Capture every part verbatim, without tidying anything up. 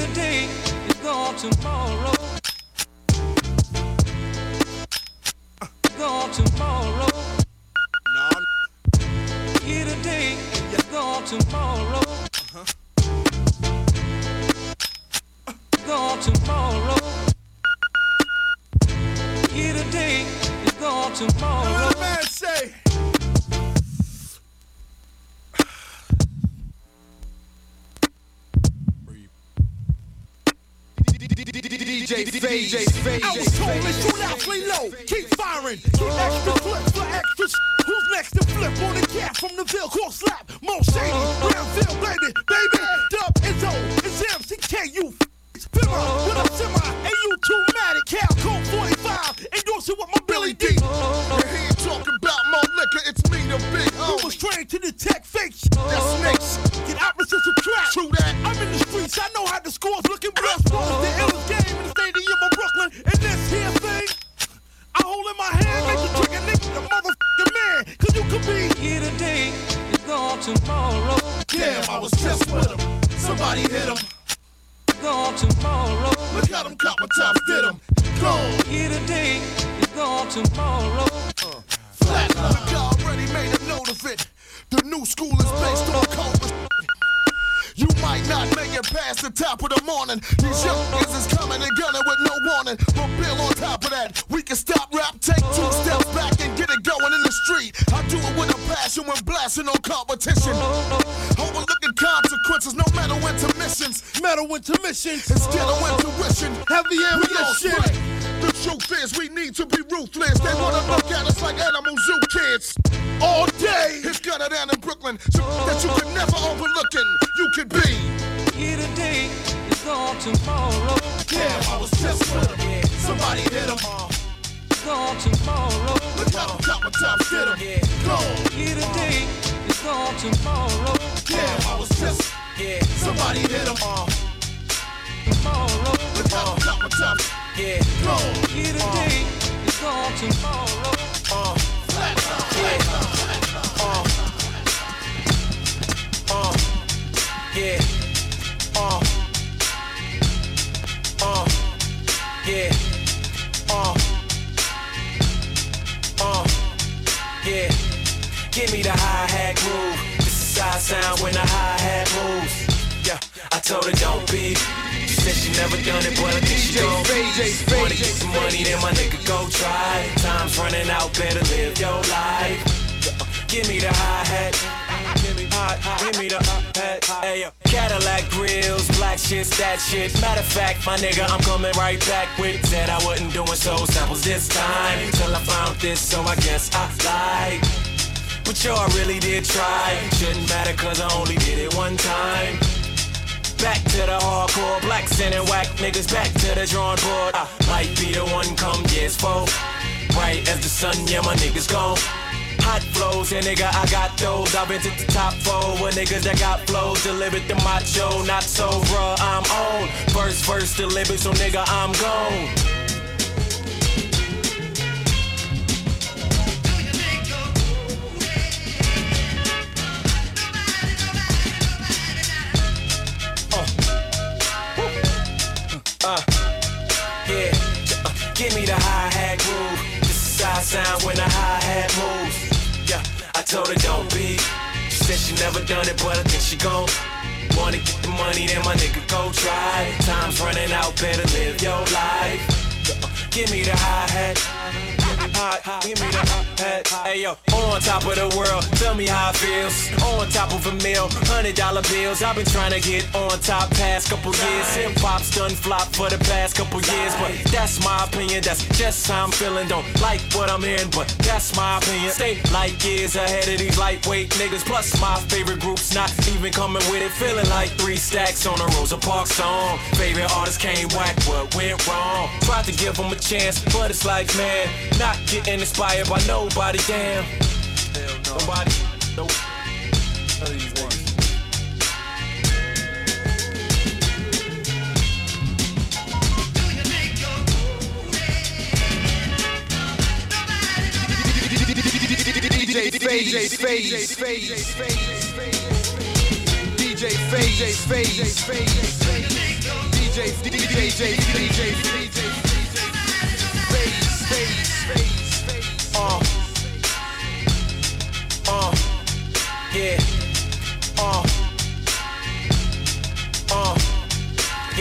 today is gone tomorrow. Gone tomorrow. No. Here today is gone tomorrow. Uh-huh. Gone tomorrow. Here today is gone tomorrow. What the man say? D J Fade, D J Fade. I was told to shoot out, lay low, keep firing, keep extra flip for extra. Who's next to flip on the cat from the Ville? Call slap, Mo Shady, Brownville, baby, baby. Dub, Izzo, it's M C K, you Fimmer, what up, Simmer? And you too mad at Cal Code forty-five, endorsing with my Billy D. And he ain't talking about more liquor, it's me, the big Who homie. was trained to detect fake shit. That's snakes. Get opposites attract. True that. I'm in the streets, I know how the score's looking. Blood sports, the illest game in the stadium of Brooklyn. And this here thing, I hold in my hand, make the trigger nigga the motherfucking man. Cause you could be Here today is gone tomorrow. Damn, I was just with him. Somebody hit him. Gone tomorrow. Look how them copper tops did him. Gone. Here today is gone tomorrow. Uh, Flatline. Look, I already made a note of it. The new school is based on cobra. You might not make it past the top of the morning. These young niggas is coming and gunning with no warning. But Bill on top of that, we can stop rap, take two steps back and get it going in the street. I do it with a passion when blasting on competition. Overlooking consequences, no matter intermissions. metal intermissions. Instead of intuition, Heavy we all ammunition. spray. The truth is we need to be ruthless. They wanna look at us like animal zoo kids. All day, it's gutter down in Brooklyn, so that you could never overlooking. You could be. Here today is gone tomorrow. Damn, I was just with him. Somebody hit him. Gone tomorrow. Look how the copper tops hit him. Gone. Here today is gone tomorrow. Damn, I was just. Somebody hit him. Tomorrow. Look how the copper tops. Gone. Here today is gone tomorrow. Yeah, uh, uh, yeah, uh, uh, yeah. Give me the hi-hat groove. This is how I sound when the hi-hat moves. Yeah, I told her don't be. She said she never done it, but I think she gon' wanna get some money, then my nigga go try. Time's running out, better live your life. Give me the hi-hat. Give me, give me the hi-hat. Hey, yo. Cadillac grills, black shit, that shit. Matter of fact, my nigga, I'm coming right back with. Said I wasn't doing soul samples this time. Till I found this, so I guess I lied. But yo, I really did try. Shouldn't matter, cause I only did it one time. Back to the hardcore, black sending whack niggas back to the drawing board. I might be the one come years for. Bright as the sun, yeah, my niggas gone. Hot flows, yeah, nigga, I got those. I've been to the top four with niggas that got flows. Delivered the macho, not so raw, I'm on. First verse delivered, so nigga, I'm gone. Uh, yeah, uh, give me the hi-hat groove. This is how I sound when the hi-hat moves. Yeah, I told her don't be. She said she never done it, but I think she gon' wanna get the money, then my nigga go try. Time's running out, better live your life. Uh, give me the hi-hat. Give me the hi-hat. Hey yo, on top of the world, tell me how it feels. On top of a meal, hundred dollar bills. I've been trying to get on top past couple years. Hip hop's done flop for the past couple years, but that's my opinion. That's just how I'm feeling. Don't like what I'm hearing, but that's my opinion. Stay light years ahead of these lightweight niggas. Plus my favorite groups not even coming with it. Feeling like three stacks on a Rosa Parks song. Favorite artist came whack, what went wrong? Tried to give them a chance, but it's like man, not getting inspired by nobody, damn. Hell no. Nobody, nope. None of these niggas. D J Fade, D J Fade, D J Fade, D J Fade, D J Fade, D J Fade, D J Fade, D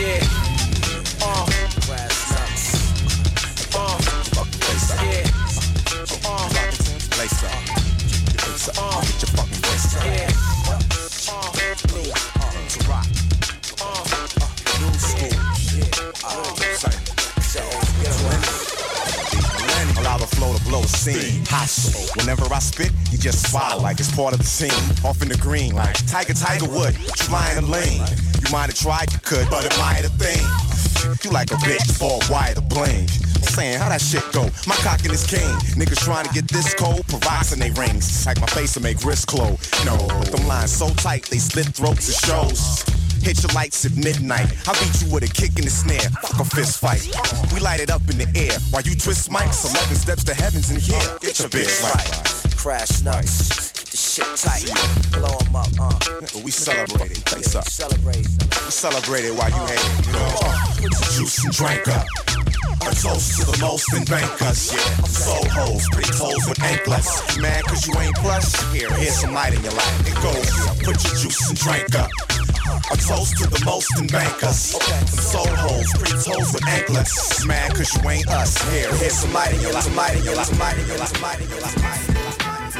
Yeah. Uh. Uh. Yeah. Uh. Lace up. Uh. Get your fucking face up. Yeah. Uh. To rock. Uh. New school. Yeah. Uh. Say. Allow the flow to blow a scene. Hostile. Whenever I spit, you just swallow like it's part of the scene. Off in the green, like Tiger Tiger Wood. You flying a lane. You might have tried, you could, but it might have been. You like a bitch for a wire to blame. I'm saying, how that shit go? My cock in his cane. Niggas trying to get this cold, provoking they rings. Like my face to make wrists close. No, but them lines so tight, they slit throats and shows. Hit your lights at midnight. I beat you with a kick in the snare. Fuck a fist fight. We light it up in the air while you twist mics. eleven steps to heaven's in here. Get your bitch right. Crash nuts. Keep the shit tight. Blow 'em up, uh. But we celebrate it. Face up. Celebrate. We celebrate it while you hate it. You know, uh, put the juice and drink up. A toast to the most in bankers, yeah. Soul hoes, pretty toes with anklets. Mad cause you ain't plush? Here, here's some light in your life. It goes, yeah. Put your juice and drink up. A toast to the most in bankers. Some soul hoes, pretty toes with anklets. Mad cause you ain't us. Here, here's some light in your life. Some light in your life. Some light in your life. Some light in your life. Some light in your life.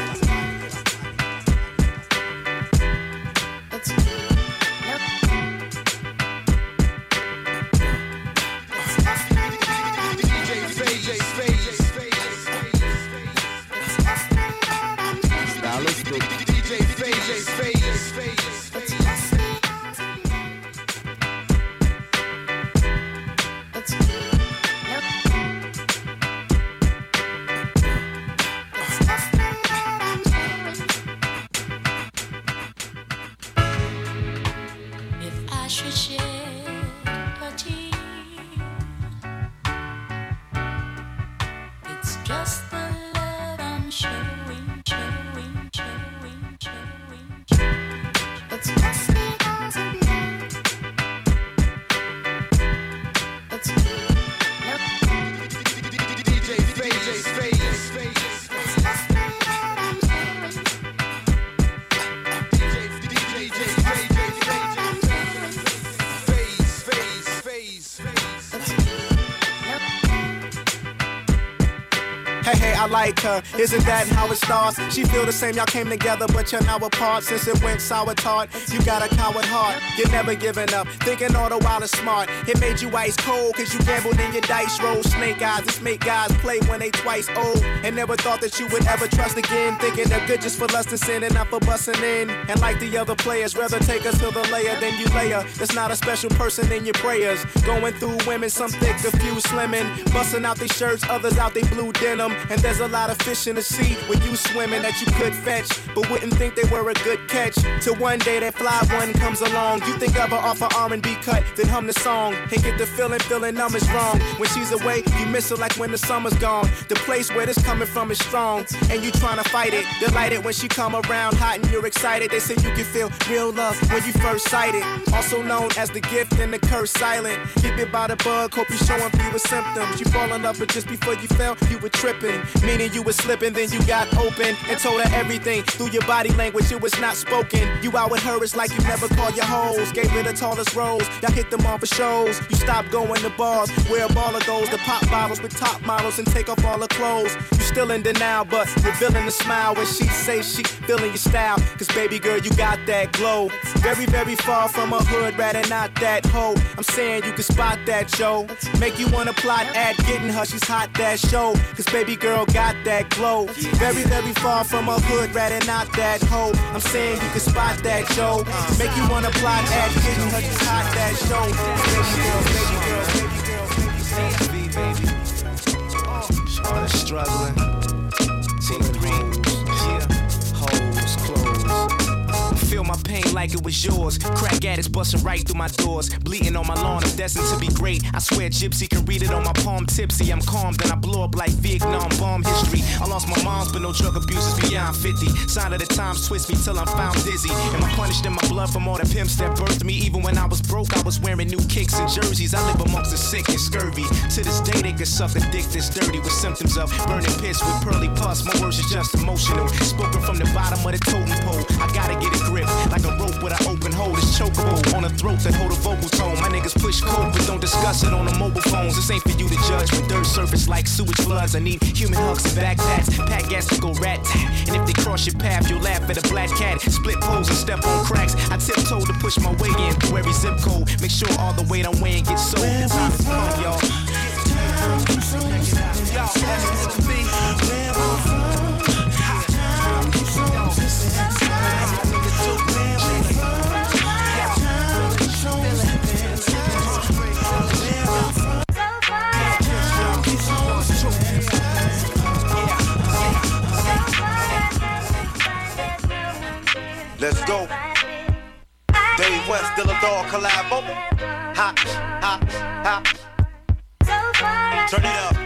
Like her, isn't that how it starts? She feel the same, y'all came together, but you're now apart. Since it went sour tart, you got a coward heart. You're never giving up, thinking all the while is smart. It made you ice cold, cause you gambled in your dice roll. Snake eyes, this make guys play when they twice old. And never thought that you would ever trust again. Thinking they're good just for lust and sin and not for busting in. And like the other players, rather take us to the layer than you layer. There's not a special person in your prayers. Going through women, some thick, a few slimming. Busting out their shirts, others out they blue denim. And there's a lot of fish in the sea when you swimming that you could fetch, but wouldn't think they were a good catch. Till one day that fly one comes along. You think of her off an R and B cut, then hum the song and get the feeling, feeling numbers wrong. When she's away, you miss her like when the summer's gone. The place where this coming from is strong, and you trying to fight it. Delighted when she come around hot and you're excited. They say you can feel real love when you first sight it. Also known as the gift and the curse silent. Get bit by the bug, hope you showing fewer symptoms. You fall in love, but just before you fell, you were tripping. Meaning you were slipping, then you got open and told her everything through your body language. It was not spoken. You out with her, it's like you never called your hoes. Gave her the tallest rose. Y'all hit them on for shows. You stopped going to bars where a baller goes to pop bottles with top models and take off all her clothes. You still in denial, but revealing the smile when she say she feeling your style. Cause baby girl, you got that glow. Very, very far from a hood, rather not that hoe. I'm saying you can spot that, Joe. Make you wanna plot at getting her, she's hot, that show. Cause baby girl got that glow. Very, very far from a hood, rather not that hoe. I'm saying you can spot that, Joe. Make you wanna plot at getting her, she's hot, that show. Baby girl, baby girl, baby girl, baby, baby. All the struggling. Team three, yeah. Hoes, clothes. Feel my pain like it was yours. Crack addicts busting right through my doors. Bleeding on my lawn, I'm destined to be great. I swear Gypsy can read it on my palm tipsy. I'm calm, then I blow up like Vietnam bomb history. I lost my moms, but no drug abuse is beyond fifty. Sign of the times twist me till I'm found dizzy. Am I punished in my blood from all the pimps that birthed me? Even when I was broke, I was wearing new kicks and jerseys. I live amongst the sick and scurvy. To this day, they could suck a dick that's dirty with symptoms of burning pits with pearly pus. My words is just emotional. Spoken from the bottom of the totem pole. I gotta get a grip like a rope with an open hole. It's chokeable on a throat that hold a vocal tone. My niggas push coke busted on the mobile phones. This ain't for you to judge. When dirt surface like sewage floods, I need human hugs and backpacks. Pack gas to go rat tat. And if they cross your path, you'll laugh at a black cat. Split poles and step on cracks. I tiptoe to push my way in through every zip code. Make sure all the weight I'm weighing gets sold. The time has come, y'all. Let's go. Dave West, Dilla Dog collabo. Ha, ha, ha. Turn it up.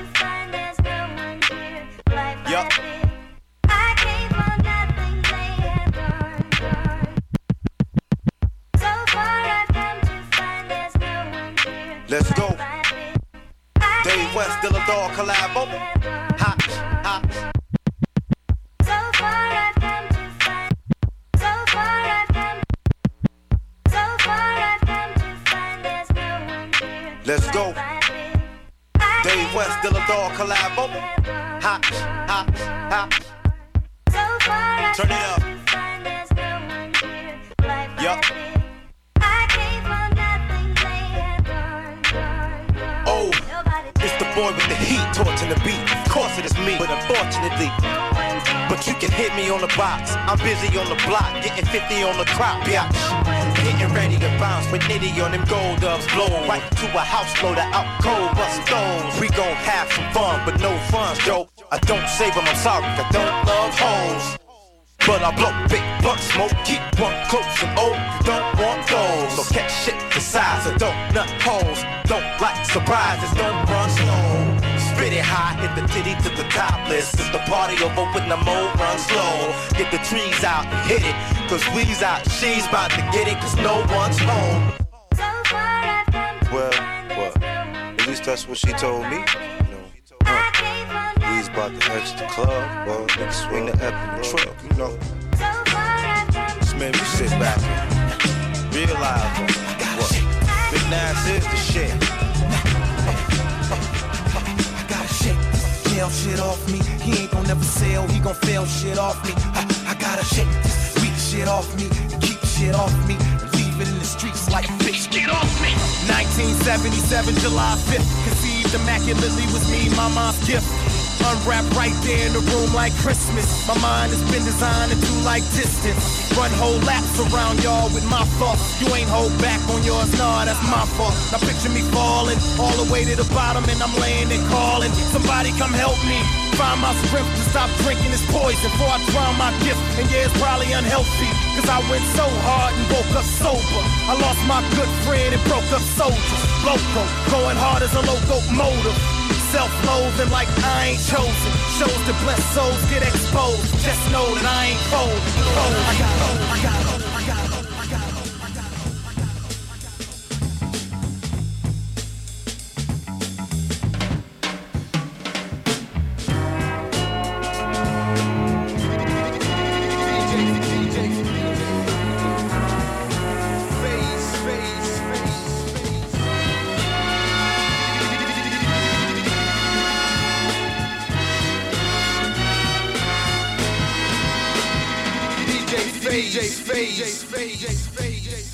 Yup. Let's go. Dave West, Dilla Dog collabo. Ha, ha. Let's go. Dave West, Dilla Dog collabo. Ha, ha, ha. Turn it up. Yup. Oh, it's the boy with the heat, torching the beat. Of course it is me, but unfortunately. But you can hit me on the box. I'm busy on the block, getting fifty on the crop, biatch. Getting ready to bounce with Nitty on them gold dubs. Blow right to a house loader out cold, bust stones. We gon' have some fun, but no funds, Joe. I don't save them, I'm sorry, I don't love hoes. But I blow big blunt smoke, keep one close and oh, you don't want those. So catch shit the size of don't nut holes. Don't like surprises, don't run slow. Spit it high, hit the titty to the topless. It's the party over when the mo run slow. Get the trees out and hit it, cause we's out, she's about to get it, cause no one's home. Well, well, at least that's what she told me. You know, huh. We's about to exit the club, well, niggas swing the ep in the truck, you know. Just made me sit back and realize what Big Nas is the shit. I gotta shake this jail shit off me. He ain't gon' never sell, he gon' fail shit off me. I, I gotta shake this weak shit off me, keep shit off me, and leave it in the streets like bitch, get off me. nineteen seventy-seven, July fifth, conceived immaculately was me, my mom's gift. Unwrapped right there in the room like Christmas. My mind has been designed to do like distance. Run whole laps around y'all with my thoughts. You ain't hold back on yours, nah, that's my fault. Now picture me falling all the way to the bottom and I'm laying and calling. Somebody come help me. Find my strength to stop drinking this poison before I drown my gift. And yeah, it's probably unhealthy, cause I went so hard and woke up sober. I lost my good friend and broke up soldiers. Loco, going hard as a locomotive. Self-loathing like I ain't chosen. Shows that blessed souls get exposed. Just know that I ain't cold. cold. I got hope, I got hope, I got hope, I got hope, I got hope. D J Phase, D J Phase, D J Phase.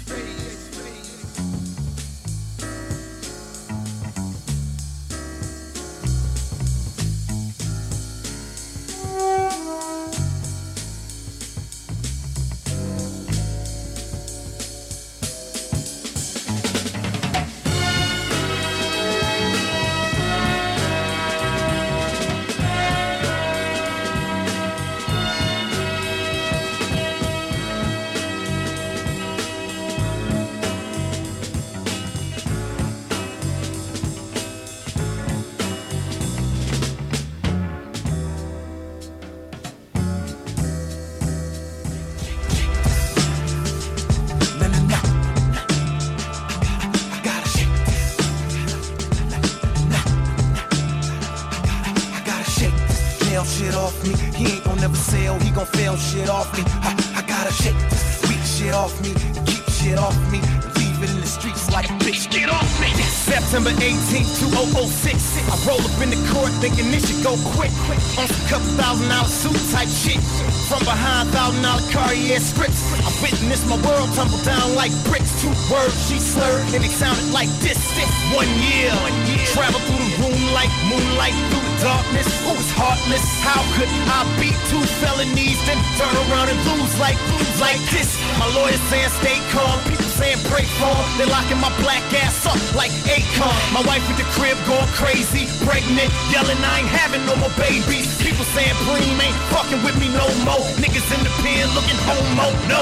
Shit off me, he ain't gon' never sell, he gon' fail shit off me. I, I gotta shake this weak shit off me, keep shit off me, leave it in the streets like bitch, get off me. September eighteenth, two thousand six. I roll up in the court thinking this should go quick. On some couple thousand dollar suit type shit. From behind thousand dollar Cartier scripts. I witnessed my world tumble down like bricks. Two words she slurred and it sounded like this. One year, travel through the room like moonlight through the darkness. Who was heartless? How could I beat two felonies then turn around and lose like lose like this? My lawyer saying stay calm. People saying pray for him. They're locking my black ass up like Akon. My wife with the crib going crazy, pregnant, yelling I ain't having no more babies. People saying Preem ain't fucking with me no more. Niggas in the pen looking homo, no.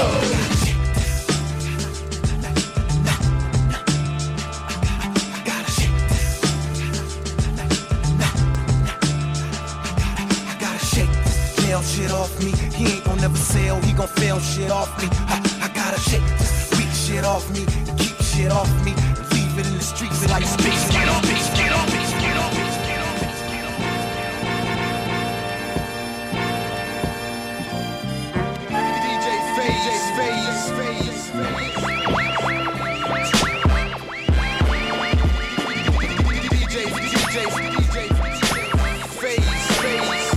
Shit off me, he ain't gon' never sell, he gon' fail shit off me. I, I gotta shake this weak shit off me, keep shit off me, leave it in the streets like space. Get off me, get off me, get off me, get off me, get off me. D J Phase, Phase, Phase, Phase. D J, D J, D J, Phase, Phase.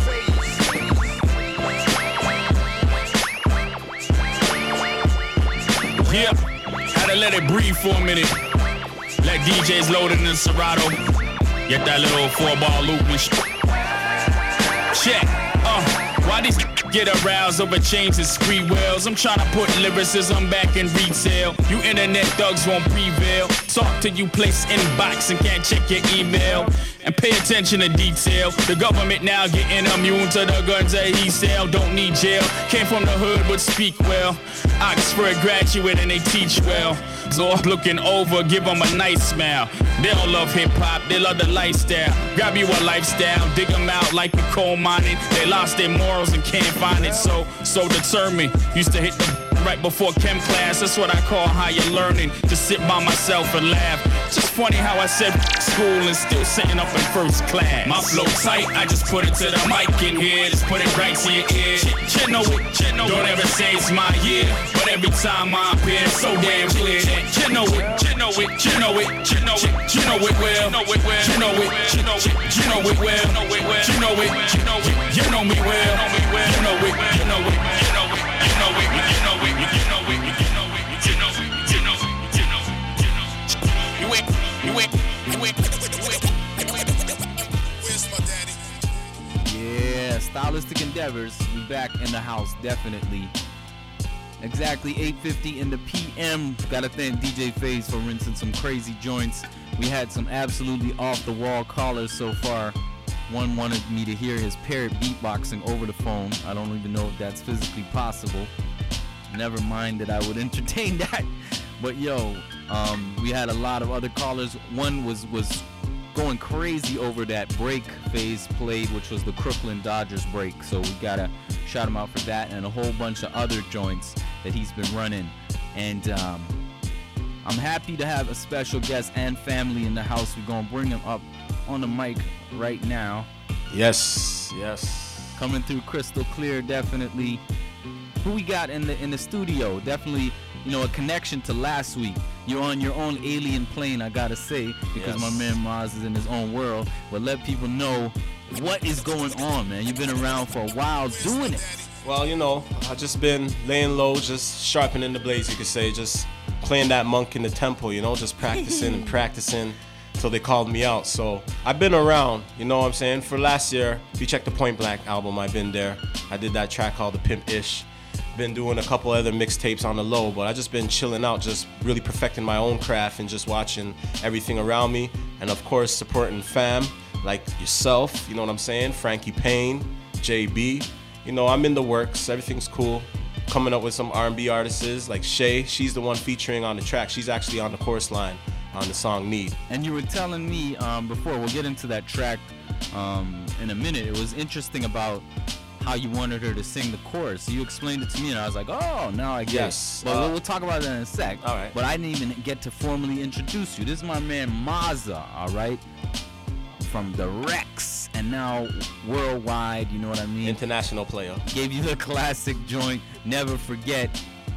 Yeah, had to let it breathe for a minute. Let D Js load it in the Serato. Get that little four-ball loop and sh- Check, uh, why these get aroused over chains and screen wheels? I'm trying to put lyricism back in retail. You internet thugs won't prevail. Talk to you, place inbox and can't check your email. And pay attention to detail. The government now getting immune to the guns that he sell. Don't need jail. Came from the hood but speak well. Oxford graduate and they teach well. So looking over, give them a nice smile. They don't love hip-hop, they love the lifestyle. Grab you a lifestyle, dig them out like you coal mining. They lost their morals and can't find it, so, so determined. Used to hit the right before chem class, that's what I call higher learning. Just sit by myself and laugh. Just funny how I said school and still sitting up in first class. My flow tight, I just put it to the mic in here. Just put it right to your ear. You know it, you know don't ever say it's my year. But every time I appear, it's so damn clear that you know it, you know it, you know it, you know it, you know it well, you know it well, you know it, you know it, you know it well, you know it well, you know it, you know it, you know me well, you know it, you know it, you know it, you know it, you know it, you know it, you know it, you know it, you know it, you know it, you know it, you know it. You wait, you wait, you wait, you wait, you wait. Where's my daddy? Yeah, Stylistic Endeavors, we back in the house, definitely. Exactly eight fifty in the P M. Gotta thank D J Phase for rinsing some crazy joints. We had some absolutely off-the-wall callers so far. One wanted me to hear his parrot beatboxing over the phone. I don't even know if that's physically possible. Never mind that I would entertain that. But yo, um, we had a lot of other callers. One was was going crazy over that break Phase played, which was the Crooklyn Dodgers break. So we gotta shout him out for that, and a whole bunch of other joints that he's been running. And um, I'm happy to have a special guest and family in the house. We're gonna bring him up on the mic right now. Yes, yes. Coming through crystal clear, definitely. Who we got in the in the studio? Definitely, you know, a connection to last week. You're on your own alien plane, I gotta say, because yes. My man Maz is in his own world. But let people know what is going on, man. You've been around for a while doing it. Well, you know, I've just been laying low, just sharpening the blades, you could say, just playing that monk in the temple, you know, just practicing and practicing until they called me out. So I've been around, you know what I'm saying? For last year, if you check the Point Blank album, I've been there. I did that track called The Pimp-ish. Been doing a couple other mixtapes on the low, but I just been chilling out, just really perfecting my own craft and just watching everything around me. And of course, supporting fam like yourself, you know what I'm saying? Frankie Payne, J B. You know, I'm in the works, everything's cool. Coming up with some R and B artists like Shay. She's the one featuring on the track. She's actually on the chorus line on the song Need. And you were telling me um, before, we'll get into that track um, in a minute. It was interesting about how you wanted her to sing the chorus. You explained it to me and I was like, oh, now I get yes. it. But uh, we'll talk about that in a sec. All right. But I didn't even get to formally introduce you. This is my man Maza, all right? From the Rex and now worldwide, you know what I mean? International player. Gave you the classic joint, Never Forget.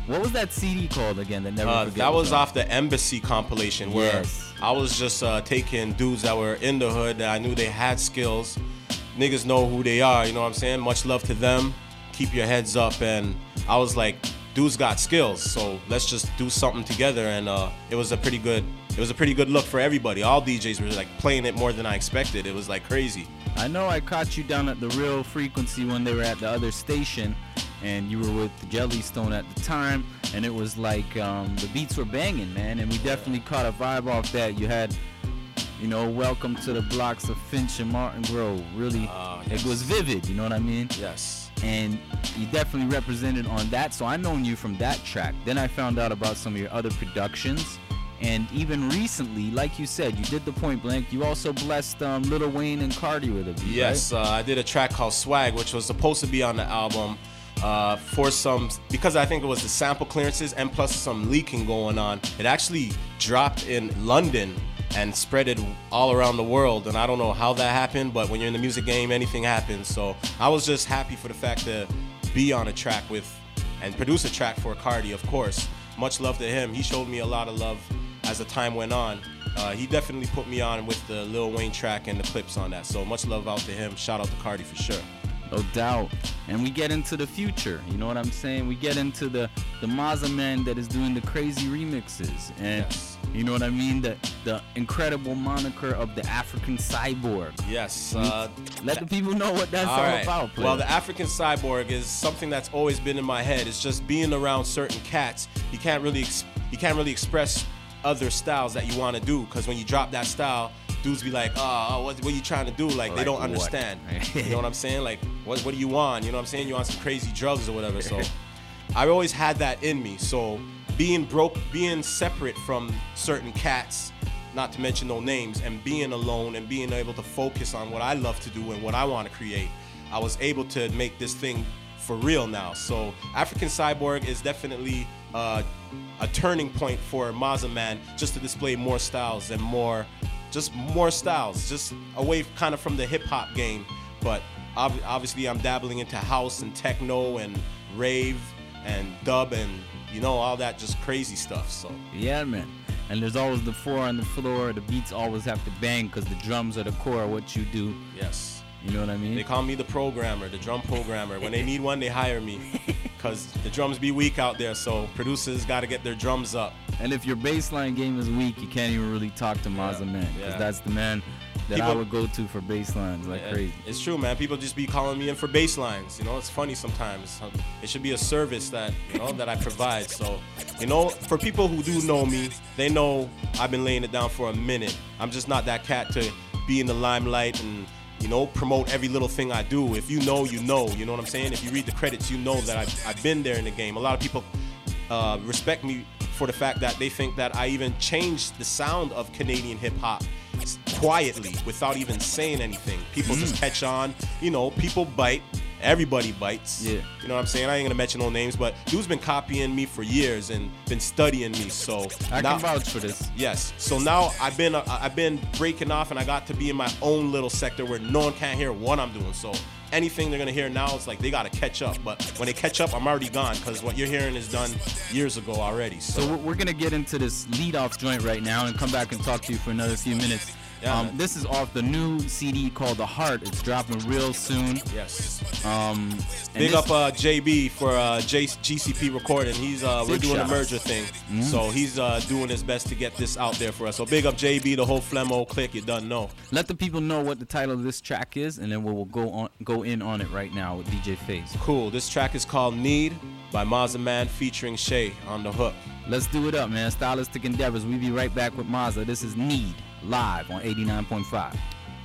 What was that C D called again? That never Uh, forget that was on? off the Embassy compilation where Yes. I was just uh, taking dudes that were in the hood that I knew they had skills. Niggas know who they are, you know what I'm saying? Much love to them. Keep your heads up. And I was like, dudes got skills, so let's just do something together. And uh, it was a pretty good, it was a pretty good look for everybody. All D Js were like playing it more than I expected. It was like crazy. I know I caught you down at the Real Frequency when they were at the other station, and you were with Jellystone at the time, and it was like um, the beats were banging, man, and we definitely caught a vibe off that. You had, you know, Welcome to the Blocks of Finch and Martin Grove. Really, uh, yes. It was vivid, you know what I mean? Yes. And you definitely represented on that, so I known you from that track. Then I found out about some of your other productions. And even recently, like you said, you did the Point Blank. You also blessed um, Lil Wayne and Cardi with a beat, Yes, right? uh, I did a track called Swag, which was supposed to be on the album uh, for some, because I think it was the sample clearances and plus some leaking going on. It actually dropped in London and spread it all around the world. And I don't know how that happened, but when you're in the music game, anything happens. So I was just happy for the fact to be on a track with and produce a track for Cardi, of course. Much love to him. He showed me a lot of love as the time went on. Uh, he definitely put me on with the Lil Wayne track and the clips on that. So much love out to him. Shout out to Cardi for sure. No doubt. And we get into the future, you know what I'm saying? We get into the the Mazza man that is doing the crazy remixes. And Yes. you know what I mean? The the incredible moniker of the African Cyborg. Yes. We- Uh, Let the people know what that's all, all right. about, player. Well, the African Cyborg is something that's always been in my head. It's just being around certain cats. You can't really ex- you can't really express other styles that you want to do, because when you drop that style, dudes be like, oh, what, what are you trying to do? Like, Like they don't what? understand. You know what I'm saying? Like, what what do you want? You know what I'm saying? You want some crazy drugs or whatever. So I always had that in me. So being broke, being separate from certain cats, not to mention no names, and being alone and being able to focus on what I love to do and what I want to create, I was able to make this thing for real now. So African Cyborg is definitely uh, a turning point for Mazza Man, just to display more styles and more, just more styles, just away kind of from the hip hop game. But ob- obviously I'm dabbling into house and techno and rave and dub and, you know, all that just crazy stuff. So Yeah, man. And there's always the four on the floor. The beats always have to bang because the drums are the core of what you do. yes. You know what I mean? They call me the programmer, the drum programmer. When they need one, they hire me, because the drums be weak out there. So producers got to get their drums up. And if your baseline game is weak, you can't even really talk to Mazza Yeah, Man, because yeah. that's the man that I People- would go to for baselines like Yeah, crazy. It's true, man. People just be calling me in for bass lines. You know, it's funny sometimes. It should be a service that, you know, that I provide. So, you know, for people who do know me, they know I've been laying it down for a minute. I'm just not that cat to be in the limelight and, you know, promote every little thing I do. If you know, you know. You know what I'm saying? If you read the credits, you know that I've, I've been there in the game. A lot of people uh, respect me for the fact that they think that I even changed the sound of Canadian hip hop quietly without even saying anything. People just catch on. You know, people bite. Everybody bites. Yeah. You know what I'm saying? I ain't gonna mention no names, but dude's been copying me for years and been studying me. So I now, can vouch for this. yes. So now I've been uh, I've been breaking off, and I got to be in my own little sector where no one can't hear what I'm doing. So anything they're gonna hear now, it's like they gotta catch up. But when they catch up, I'm already gone, because what you're hearing is done years ago already. So, So we're, we're gonna get into this lead-off joint right now and come back and talk to you for another few minutes. Yeah, um, man. this is off the new C D called The Heart. It's dropping real soon. yes. Um, and Big this- up uh, J B for uh, J- G C P recording. He's uh, we're Big doing shout. a merger thing, Mhm. so he's uh, doing his best to get this out there for us. So big up J B, the whole Flemo clique. You done know. Let the people know what the title of this track is, and then we'll, we'll go on go in on it right now with D J FaZe. Cool. This track is called Need by Mazza Man featuring Shay on the hook. Let's do it up, man. Stylistic Endeavors. We'll be right back with Mazza. This is Need, live on eighty-nine point five.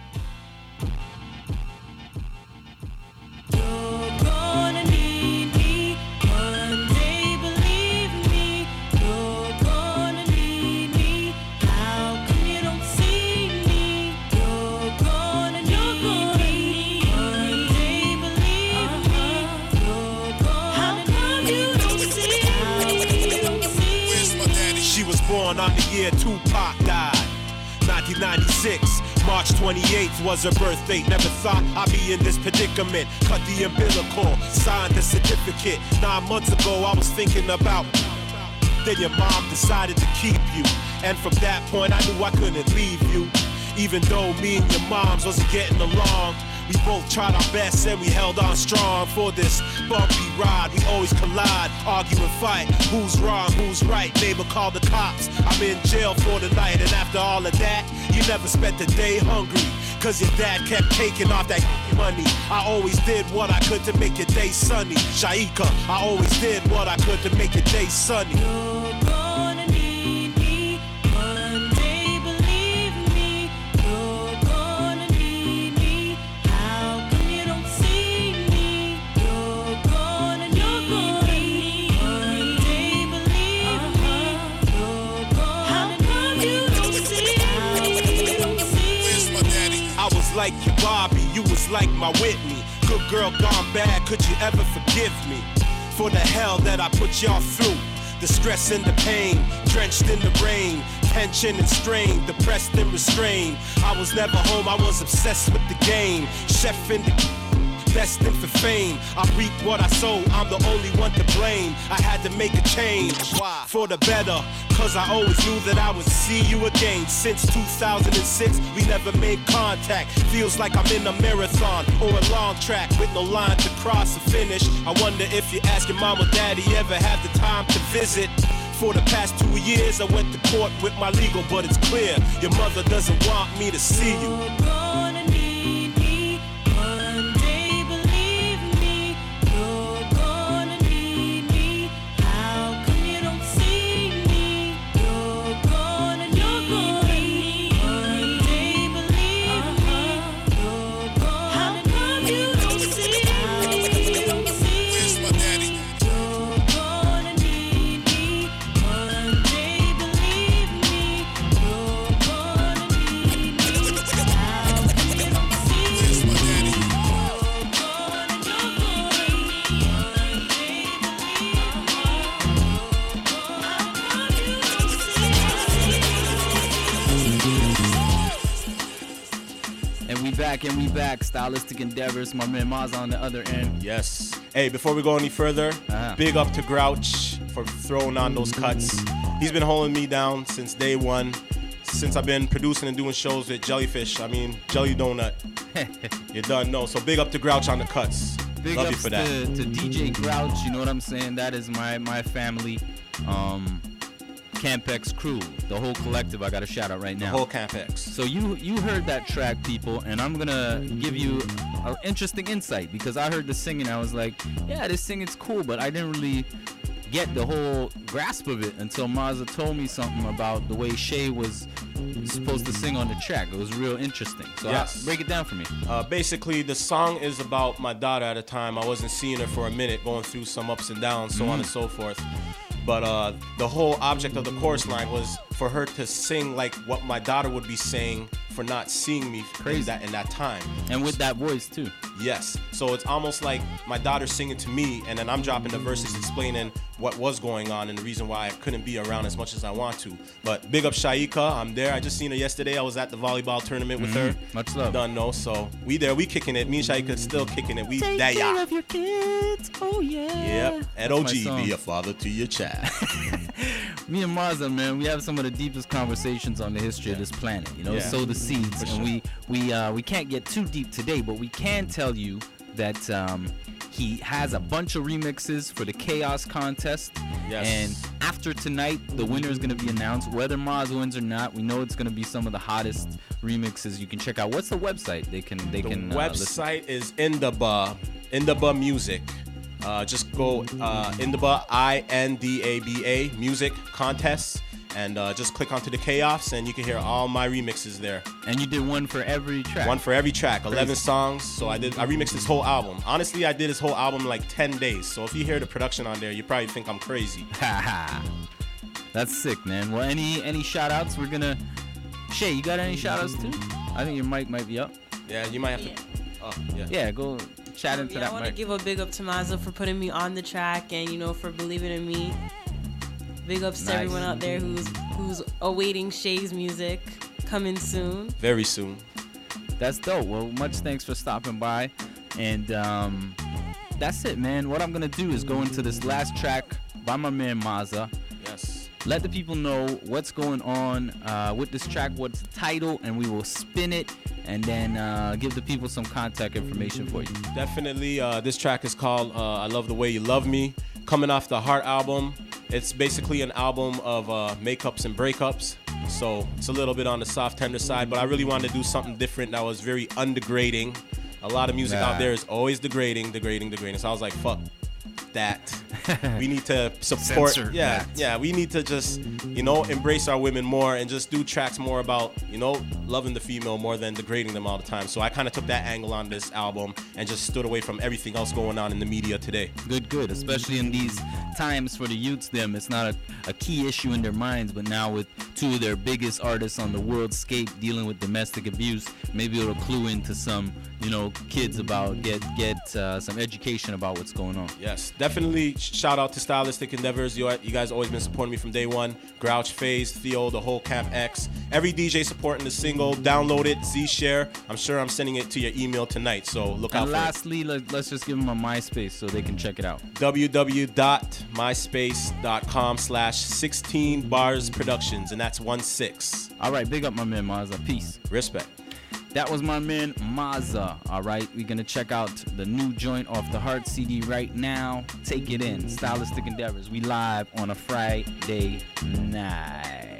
You're gonna need me one day, believe me. You're gonna need me. How come you don't see me? You're gonna need me one day, believe me. You're gonna How come you don't see me? How come you don't see me? She was born on the year Tupac died. nineteen ninety-six, March twenty-eighth was her birthday. Never thought I'd be in this predicament. Cut the umbilical, signed the certificate. Nine months ago I was thinking about. Then your mom decided to keep you, and from that point I knew I couldn't leave you. Even though me and your moms wasn't getting along, we both tried our best and we held on strong. For this bumpy ride, we always collide, argue and fight. Who's wrong, who's right? Neighbor called the cops. I'm in jail for the night, and after all of that, you never spent a day hungry. Cause your dad kept taking off that money. I always did what I could to make your day sunny. Shaika, I always did what I could to make your day sunny. You're gonna need me one day, believe me. You're gonna need me. How come you don't see me? You're gonna need me one day, believe me. You're gonna need me. How come you don't see me? You don't see me. I was like your Bobby, you was like my Whitney. Good girl gone bad, could you ever forgive me? For the hell that I put y'all through. The stress and the pain, drenched in the rain, tension and strain, depressed and restrained. I was never home, I was obsessed with the game. Chef in the destined for fame. I reap what I sow, I'm the only one to blame. I had to make a change, why? For the better, cause I always knew that I would see you again. Since two thousand six, we never made contact. Feels like I'm in a marathon or a long track with no line to cross or finish. I wonder if you ask your mom or daddy ever had the time to visit. For the past two years I went to court with my legal, but it's clear your mother doesn't want me to see you. You're gonna need me one day, believe me. You're gonna need me. How come you don't see me? You're gonna need me one day, believe me. You're gonna How come you don't see me? How come you don't see me? You're gonna need me one day, believe me. You're gonna need me. How come you don't see And we back and we back. Stylistic Endeavors. My man Maz on the other end. Yes. Hey, before we go any further, Uh-huh. big up to Grouch for throwing on those cuts. He's been holding me down since day one, since I've been producing and doing shows with Jellyfish. I mean, Jelly Donut. You done know. So big up to Grouch on the cuts. Big Love ups you for that. To, to D J Grouch, you know what I'm saying? That is my my family. Um, Campex crew, the whole collective. I got a shout out right now. The whole Campex. So you you heard that track, people, and I'm gonna give you an interesting insight because I heard the singing. I was like, yeah, this singing's cool, but I didn't really get the whole grasp of it until Mazza told me something about the way Shay was supposed to sing on the track. It was real interesting. So Yes. I, break it down for me. Uh, basically, the song is about my daughter at a time. I wasn't seeing her for a minute, going through some ups and downs, so on and so forth. But uh, the whole object of the chorus line was for her to sing like what my daughter would be saying for not seeing me Crazy. in that in that time. And with that voice too. Yes. So it's almost like my daughter singing to me, and then I'm dropping the verses explaining what was going on and the reason why I couldn't be around as much as I want to. But big up Shaika, I'm there. I just seen her yesterday. I was at the volleyball tournament with her. Much love. Done know. So we there. We kicking it. Me and Shaika still kicking it. We Take there, care yeah. of your kids. Oh yeah. Yep. At That's O my G, song. be a father to your child. Me and Mazza, man, we have some of the deepest conversations on the history of this planet. You know, Yeah. sow the seeds, For and sure. we we uh, we can't get too deep today, but we can tell you that um, he has a bunch of remixes for the Chaos contest. Yes. And after tonight, the winner is going to be announced. Whether Maz wins or not, we know it's going to be some of the hottest remixes you can check out. What's the website? They can they The can uh, listen. website is Indaba, Indaba Music. Uh, just go uh, Indaba, I N D A B A, Music Contest, and uh, just click onto the Chaos, and you can hear all my remixes there. And you did one for every track. One for every track, eleven Crazy. songs. So I did. I remixed this whole album. Honestly, I did this whole album in like ten days. So if you hear the production on there, you probably think I'm crazy. That's sick, man. Well, any any shout outs? We're gonna Shay, you got any shout outs too? I think your mic might be up. Yeah, you might have to. Oh, yeah. Yeah, go chat into Yeah, I that want to mic. give a big up to Mazza for putting me on the track and, you know, for believing in me. Big ups to Nice. everyone out there who's who's awaiting Shay's music. coming soon. Very soon. That's dope. Well, much thanks for stopping by. And um, that's it, man. What I'm going to do is go into this last track by my man Mazza. Yes. Let the people know what's going on uh, with this track, what's the title, and we will spin it and then uh, give the people some contact information for you. Definitely. Uh, this track is called uh, I Love the Way You Love Me. Coming off the Heart album. It's basically an album of uh, makeups and breakups. So it's a little bit on the soft, tender side, but I really wanted to do something different that was very undegrading. A lot of music Nah. out there is always degrading, degrading, degrading. So I was like, fuck that. We need to support. Censor yeah, that. yeah. We need to just, you know, embrace our women more and just do tracks more about, you know, loving the female more than degrading them all the time. So I kind of took that angle on this album and just stood away from everything else going on in the media today. Good, good. Especially in these times for the youths, them, it's not a, a key issue in their minds, but now with two of their biggest artists on the world scape dealing with domestic abuse, maybe it'll clue into some, you know, kids about, get get uh, some education about what's going on. Yes, definitely shout out to Stylistic Endeavors. You, you guys always been supporting me from day one. Grouch, FaZe, Theo, the whole Camp X. Every D J supporting the single. Download it, Z-Share. I'm sure I'm sending it to your email tonight, so look out And for it. lastly, let, let's just give them a MySpace so they can check it out. www.myspace.com slash 16 bars productions, and that's one six. All right, big up my man Mazza. Peace. Respect. That was my man Mazza. All right, we're gonna check out the new joint off the Heart C D right now. Take it in. Stylistic Endeavors. We live on a Friday night.